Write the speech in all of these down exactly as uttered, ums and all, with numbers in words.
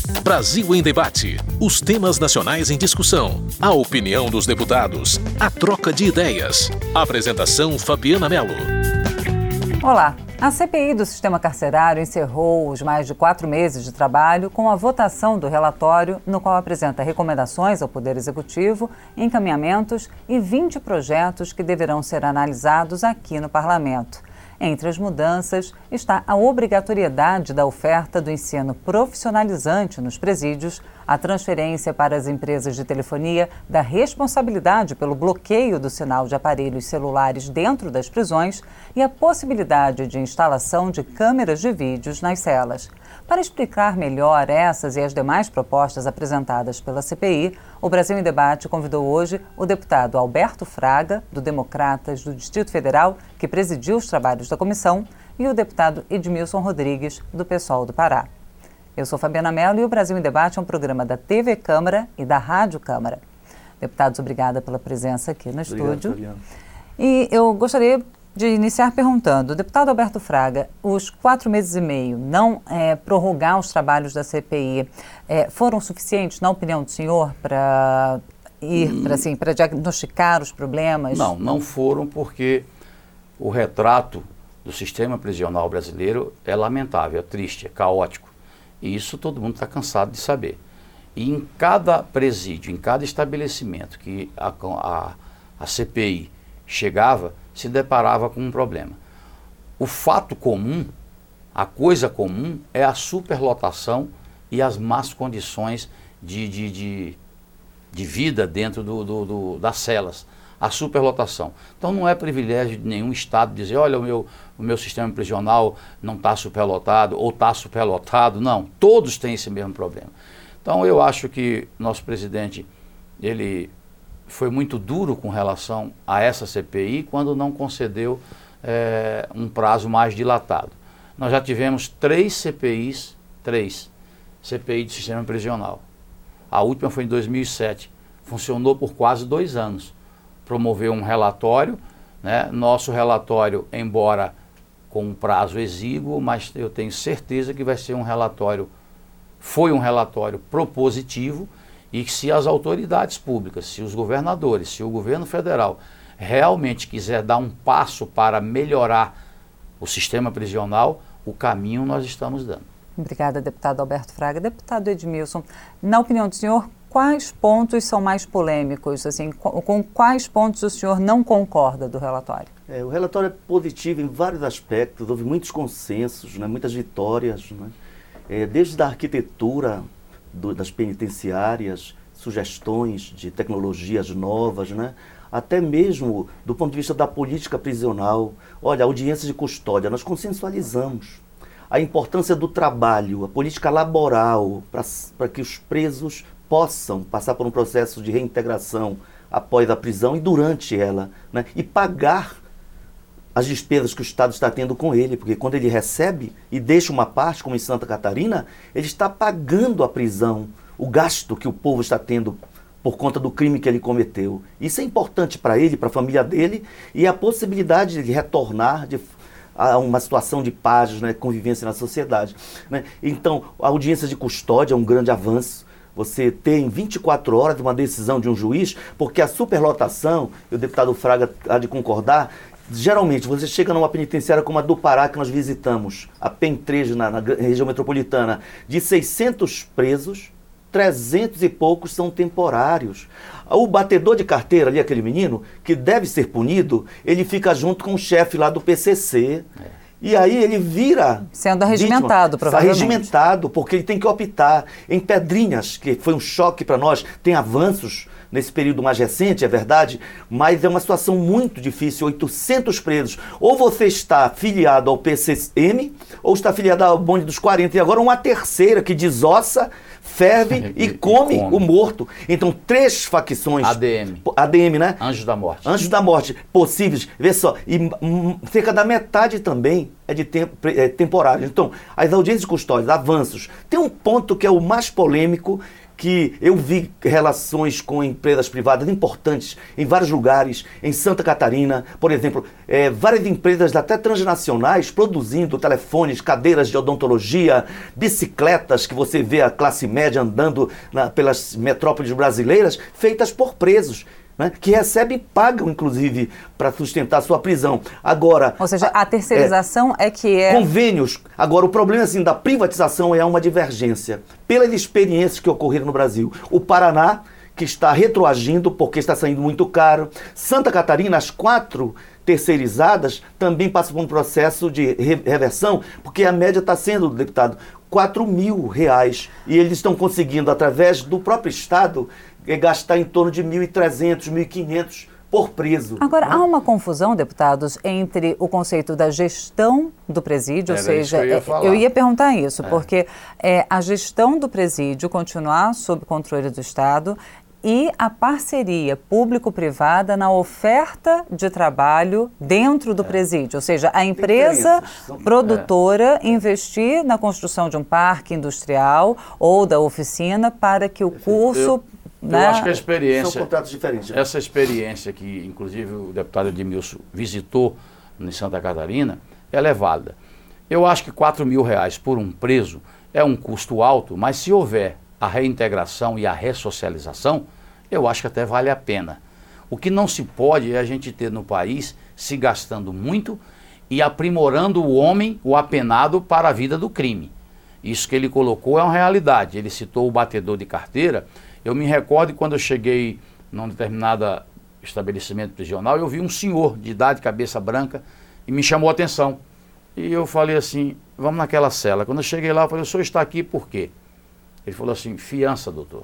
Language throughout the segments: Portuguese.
Brasil em Debate. Os temas nacionais em discussão. A opinião dos deputados. A troca de ideias. Apresentação Fabiana Mello. Olá. A C P I do Sistema Carcerário encerrou os mais de quatro meses de trabalho com a votação do relatório, no qual apresenta recomendações ao Poder Executivo, encaminhamentos e vinte projetos que deverão ser analisados aqui no Parlamento. Entre as mudanças está a obrigatoriedade da oferta do ensino profissionalizante nos presídios, a transferência para as empresas de telefonia da responsabilidade pelo bloqueio do sinal de aparelhos celulares dentro das prisões e a possibilidade de instalação de câmeras de vídeos nas celas. Para explicar melhor essas e as demais propostas apresentadas pela C P I, o Brasil em Debate convidou hoje o deputado Alberto Fraga, do Democratas do Distrito Federal, que presidiu os trabalhos da comissão, e o deputado Edmilson Rodrigues, do PSOL do Pará. Eu sou Fabiana Mello e o Brasil em Debate é um programa da T V Câmara e da Rádio Câmara. Deputados, obrigada pela presença aqui no Obrigado, estúdio. Fabiana. E eu gostaria de iniciar perguntando, deputado Alberto Fraga, os quatro meses e meio não é, prorrogar os trabalhos da C P I é, foram suficientes, na opinião do senhor, para ir, hum. para assim, para diagnosticar os problemas? Não, não foram, porque o retrato do sistema prisional brasileiro é lamentável, é triste, é caótico. E isso todo mundo está cansado de saber. E em cada presídio, em cada estabelecimento que a, a, a C P I chegava, se deparava com um problema. O fato comum, a coisa comum, é a superlotação e as más condições de, de, de, de vida dentro do, do, do, das celas. A superlotação. Então não é privilégio de nenhum Estado dizer, olha, o meu, o meu sistema prisional não está superlotado ou está superlotado. Não, todos têm esse mesmo problema. Então eu acho que nosso presidente, ele foi muito duro com relação a essa C P I quando não concedeu é, um prazo mais dilatado. Nós já tivemos três C P Is, três C P I do sistema prisional. A última foi em dois mil e sete, funcionou por quase dois anos. Promoveu um relatório, né? Nosso relatório, embora com um prazo exíguo, mas eu tenho certeza que vai ser um relatório, foi um relatório propositivo, e que se as autoridades públicas, se os governadores, se o governo federal realmente quiser dar um passo para melhorar o sistema prisional, o caminho nós estamos dando. Obrigada, deputado Alberto Fraga. Deputado Edmilson, na opinião do senhor, quais pontos são mais polêmicos? Assim, com, com quais pontos o senhor não concorda do relatório? É, o relatório é positivo em vários aspectos, houve muitos consensos, né, muitas vitórias, né, é, desde a arquitetura do, das penitenciárias, sugestões de tecnologias novas, né, até mesmo do ponto de vista da política prisional. Olha, audiência de custódia, nós consensualizamos a importância do trabalho, a política laboral, para que os presos possam passar por um processo de reintegração após a prisão e durante ela, né? E pagar as despesas que o Estado está tendo com ele, porque quando ele recebe e deixa uma parte, como em Santa Catarina, ele está pagando a prisão, o gasto que o povo está tendo por conta do crime que ele cometeu. Isso é importante para ele, para a família dele, e a possibilidade de retornar de a uma situação de paz, né, convivência na sociedade, né? Então, a audiência de custódia é um grande avanço. Você tem vinte e quatro horas uma decisão de um juiz, porque a superlotação, e o deputado Fraga há de concordar, geralmente você chega numa penitenciária como a do Pará, que nós visitamos, a P E M três, na, na região metropolitana, de seiscentos presos, trezentos e poucos são temporários. O batedor de carteira ali, aquele menino, que deve ser punido, ele fica junto com o chefe lá do P C C. É. E aí ele vira... Sendo arregimentado, vítima, provavelmente. Arregimentado, porque ele tem que optar. Em Pedrinhas, que foi um choque para nós, tem avanços nesse período mais recente, é verdade, mas é uma situação muito difícil, oitocentos presos. Ou você está filiado ao P C M, ou está filiado ao bonde dos quarenta, e agora uma terceira que desossa, ferve e, e, come e come o morto. Então, três facções... A D M. A D M, né? Anjos da Morte. Anjos da Morte, possíveis. Vê só, e hum, cerca da metade também é de temp é, temporário. Então, as audiências de custódia, avanços. Tem um ponto que é o mais polêmico, que eu vi relações com empresas privadas importantes em vários lugares, em Santa Catarina, por exemplo, é, várias empresas até transnacionais produzindo telefones, cadeiras de odontologia, bicicletas que você vê a classe média andando na, pelas metrópoles brasileiras, feitas por presos. Né, que recebem e pagam, inclusive, para sustentar a sua prisão. Agora... Ou seja, a terceirização é, é que é... Convênios. Agora, o problema assim, da privatização é uma divergência. Pelas experiências que ocorreram no Brasil. O Paraná, que está retroagindo porque está saindo muito caro. Santa Catarina, as quatro terceirizadas, também passam por um processo de reversão, porque a média está sendo, deputado, quatro mil reais. E eles estão conseguindo, através do próprio Estado, gastar em torno de mil e trezentos, mil e quinhentos por preso. Agora, né? há uma confusão, deputados, entre o conceito da gestão do presídio, Era ou seja, isso que eu ia é, falar. eu ia perguntar isso, É. porque é, a gestão do presídio continuar sob controle do Estado e a parceria público-privada na oferta de trabalho dentro do é. presídio, ou seja, a empresa produtora é. investir na construção de um parque industrial ou da oficina para que o curso... Eu... Né? Eu acho que a experiência, são contratos diferentes. Né? Essa experiência que, inclusive, o deputado Edmilson visitou em Santa Catarina, ela é válida. Eu acho que quatro mil reais por um preso é um custo alto, mas se houver a reintegração e a ressocialização, eu acho que até vale a pena. O que não se pode é a gente ter no país se gastando muito e aprimorando o homem, o apenado, para a vida do crime. Isso que ele colocou é uma realidade. Ele citou o batedor de carteira. Eu me recordo que quando eu cheguei num determinado estabelecimento prisional, eu vi um senhor de idade, cabeça branca, e me chamou a atenção. E eu falei assim, vamos naquela cela. Quando eu cheguei lá, eu falei, o senhor está aqui por quê? Ele falou assim, fiança, doutor.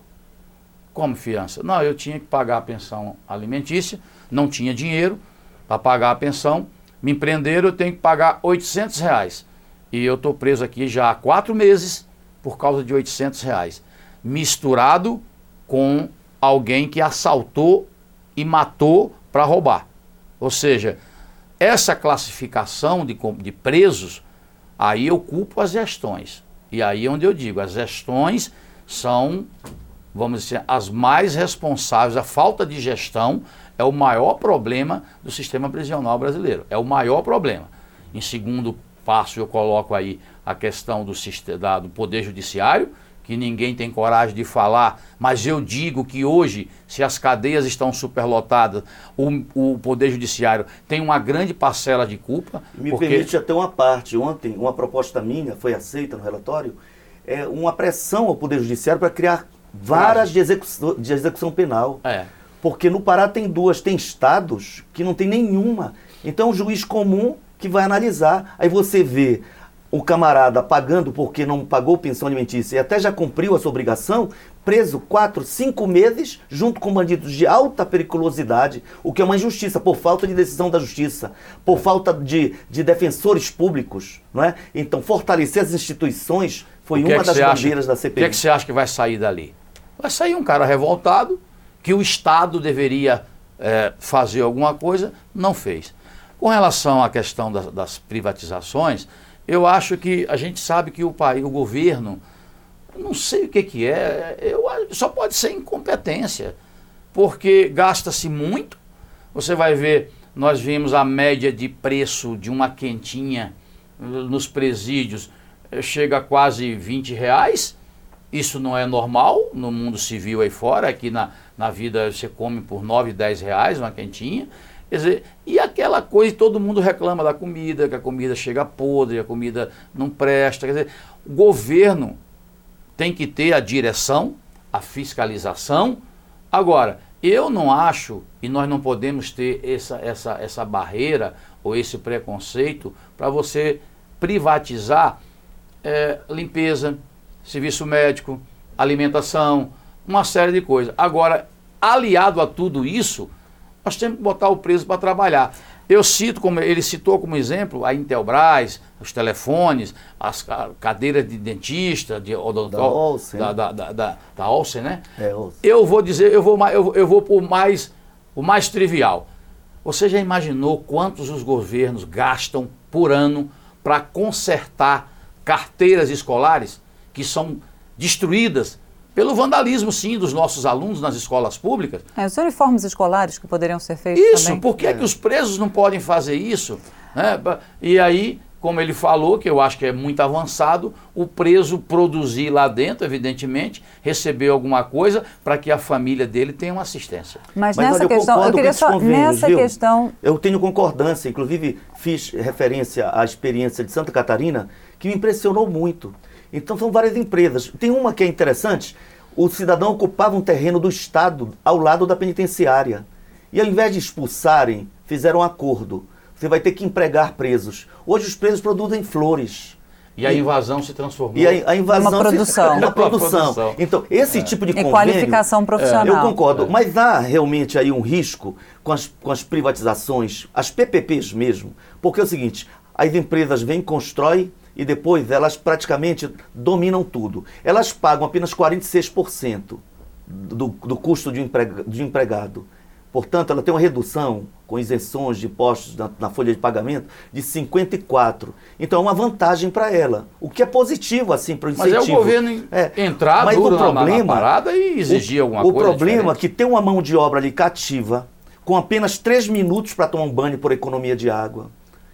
Como fiança? Não, eu tinha que pagar a pensão alimentícia, não tinha dinheiro para pagar a pensão, me prenderam, eu tenho que pagar oitocentos reais. E eu estou preso aqui já há quatro meses por causa de oitocentos reais. Misturado com alguém que assaltou e matou para roubar. Ou seja, essa classificação de, de presos, aí eu culpo as gestões. E aí é onde eu digo, as gestões são, vamos dizer, as mais responsáveis. A falta de gestão é o maior problema do sistema prisional brasileiro. É o maior problema. Em segundo passo, eu coloco aí a questão do, da, do Poder Judiciário, que ninguém tem coragem de falar, mas eu digo que hoje, se as cadeias estão superlotadas, o, o Poder Judiciário tem uma grande parcela de culpa. Me porque... permite até uma parte. Ontem, uma proposta minha foi aceita no relatório, é uma pressão ao Poder Judiciário para criar varas de execução, de execução penal. É. Porque no Pará tem duas, tem estados que não tem nenhuma. Então o juiz comum que vai analisar. Aí você vê o camarada pagando porque não pagou pensão alimentícia e até já cumpriu a sua obrigação, preso quatro, cinco meses, junto com bandidos de alta periculosidade, o que é uma injustiça, por falta de decisão da justiça, por falta de, de defensores públicos, não é? Então, fortalecer as instituições foi uma das bandeiras da C P I. O que é que você acha que vai sair dali? Vai sair um cara revoltado, que o Estado deveria é, fazer alguma coisa, não fez. Com relação à questão das, das privatizações, eu acho que a gente sabe que o país, o governo, não sei o que, que é, eu, só pode ser incompetência, porque gasta-se muito. Você vai ver, nós vimos a média de preço de uma quentinha nos presídios, chega a quase vinte reais. Isso não é normal no mundo civil aí fora, aqui na, na vida você come por nove, dez reais uma quentinha. Quer dizer, e aquela coisa, todo mundo reclama da comida, que a comida chega podre, a comida não presta. Quer dizer, o governo tem que ter a direção, a fiscalização. Agora, eu não acho, e nós não podemos ter essa, essa, essa barreira ou esse preconceito para você privatizar é, limpeza, serviço médico, alimentação, uma série de coisas. Agora, aliado a tudo isso, nós temos que botar o preso para trabalhar. Eu cito, como ele citou como exemplo, a Intelbras, os telefones, as cadeiras de dentista, de odontólogo, da, da, da, da, da Olsen, né? É, Olsen. Eu vou dizer, eu vou, eu, eu vou por mais, o mais trivial. Você já imaginou quantos os governos gastam por ano para consertar carteiras escolares que são destruídas pelo vandalismo, sim, dos nossos alunos nas escolas públicas. É, os uniformes escolares que poderiam ser feitos Isso, também. por que, é. que os presos não podem fazer isso? Né? E aí, como ele falou, que eu acho que é muito avançado, o preso produzir lá dentro, evidentemente, receber alguma coisa para que a família dele tenha uma assistência. Mas, Mas nessa olha, eu questão, eu concordo queria com só, esses convênios, nessa viu? questão... Eu tenho concordância, inclusive fiz referência à experiência de Santa Catarina, que me impressionou muito. Então são várias empresas. Tem uma que é interessante, o cidadão ocupava um terreno do Estado ao lado da penitenciária. E ao invés de expulsarem, fizeram um acordo. Você vai ter que empregar presos. Hoje os presos produzem flores. E a invasão se transformou E a, a invasão Uma produção. Se, uma produção. Uma produção. Então, esse É. tipo de E convênio... qualificação profissional. Eu concordo, É. mas há realmente aí um risco com as, com as privatizações, as P P Ps mesmo, porque é o seguinte, as empresas vêm, constroem e depois elas praticamente dominam tudo. Elas pagam apenas quarenta e seis por cento do, do custo de, emprega, de empregado. Portanto, ela tem uma redução com isenções de impostos na, na folha de pagamento de cinquenta e quatro por cento. Então, é uma vantagem para ela, o que é positivo assim para o incentivo. Mas é o governo é. entrar Mas duro o problema, na, na parada e exigir o, alguma o coisa O problema é diferente. que tem uma mão de obra ali cativa, com apenas três minutos para tomar um banho por economia de água.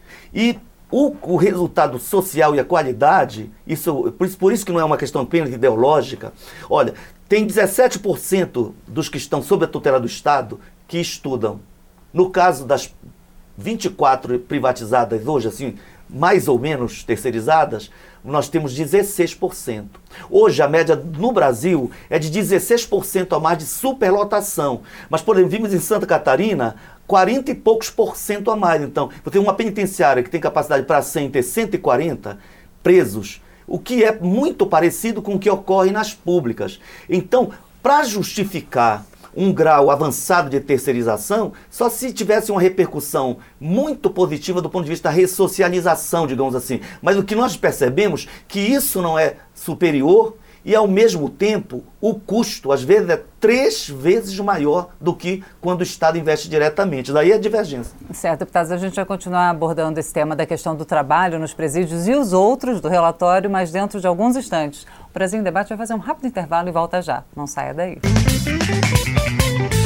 E o, o resultado social e a qualidade, isso, por, isso, por isso que não é uma questão apenas ideológica. Olha, tem dezessete por cento dos que estão sob a tutela do Estado que estudam. No caso das vinte e quatro privatizadas hoje, assim, mais ou menos terceirizadas, nós temos dezesseis por cento. Hoje, a média no Brasil é de dezesseis por cento a mais de superlotação. Mas, por exemplo, vimos em Santa Catarina, quarenta e poucos por cento a mais. Então, você tem uma penitenciária que tem capacidade para cem, ter cento e quarenta presos, o que é muito parecido com o que ocorre nas públicas. Então, para justificar um grau avançado de terceirização, só se tivesse uma repercussão muito positiva do ponto de vista da ressocialização, digamos assim. Mas o que nós percebemos que isso não é superior e, ao mesmo tempo, o custo, às vezes, é três vezes maior do que quando o Estado investe diretamente. Daí a divergência. Certo, deputados, a gente vai continuar abordando esse tema da questão do trabalho nos presídios e os outros do relatório, mas dentro de alguns instantes. O Brasil em Debate vai fazer um rápido intervalo e volta já. Não saia daí.